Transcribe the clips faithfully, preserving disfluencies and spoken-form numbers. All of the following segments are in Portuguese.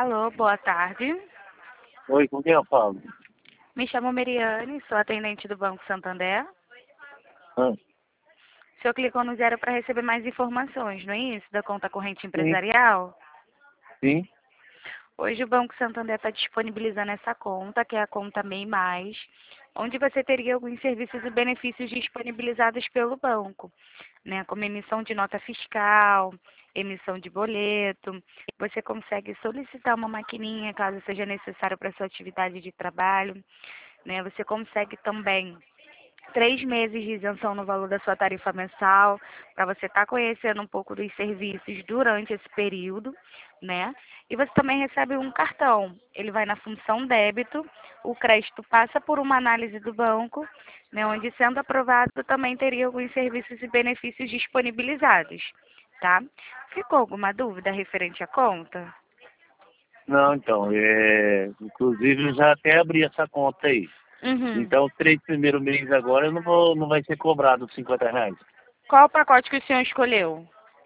Alô, boa tarde. Oi, com quem eu falo? Me chamo Meriane, sou atendente do Banco Santander. Ah, O senhor clicou no zero para receber mais informações, não é isso? Da conta corrente sim, empresarial? sim. Hoje o Banco Santander está disponibilizando essa conta, que é a conta MEI Mais, onde você teria alguns serviços e benefícios disponibilizados pelo banco, né? Como emissão de nota fiscal, emissão de boleto. Você consegue solicitar uma maquininha caso seja necessário para sua atividade de trabalho, né? Você consegue também três meses de isenção no valor da sua tarifa mensal, para você estar conhecendo um pouco dos serviços durante esse período, né? E você também recebe um cartão. Ele vai na função débito, o crédito passa por uma análise do banco, né? Onde, sendo aprovado, também teria alguns serviços e benefícios disponibilizados, tá? Ficou alguma dúvida referente à conta? Não, então, é... inclusive eu já até abri essa conta aí. Uhum. Então, os três primeiros meses agora eu não, vou, não vai ser cobrado os cinquenta reais. Qual o pacote que o senhor escolheu?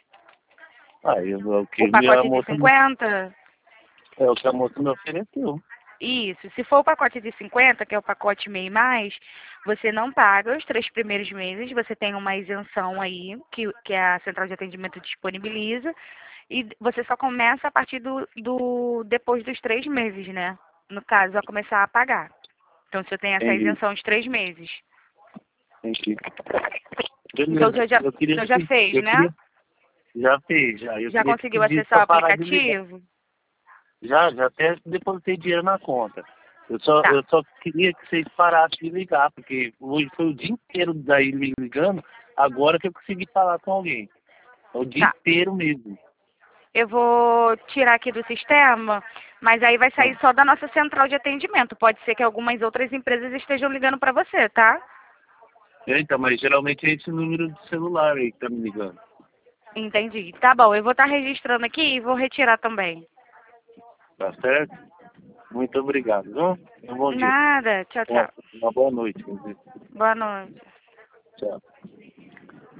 Aí, eu, o O que minha pacote de moça, me- cinquenta? é o que a moça me ofereceu. Isso. Se for o pacote de cinquenta, que é o pacote MEI Mais, você não paga os três primeiros meses, você tem uma isenção aí, que, que a central de atendimento disponibiliza, e você só começa a partir do, do depois dos três meses, né? No caso, vai começar a pagar. Então, você tem essa Entendi, isenção de três meses. entendi. Então, o Beleza, senhor já, eu o queria, senhor já fez, eu né? queria, já fiz, já. Eu Já queria que conseguiu pedisse acessar para o parar de ligar. aplicativo? Já, já até depositei dinheiro na conta. Eu só, Tá. eu só queria que vocês parassem de ligar, porque hoje foi o dia inteiro daí me ligando, agora que eu consegui falar com alguém. É o dia Tá. inteiro mesmo. Eu vou tirar aqui do sistema, mas aí vai Ah, sair só da nossa central de atendimento. Pode ser que algumas outras empresas estejam ligando para você, tá? é, então, mas geralmente é esse número de celular aí que tá me ligando. Entendi. Tá bom, eu vou estar registrando aqui e vou retirar também. Tá certo? Muito obrigado, viu? Um bom dia. Nada. Tchau, Uma, tchau. uma boa noite. Quer dizer. Boa noite. Tchau.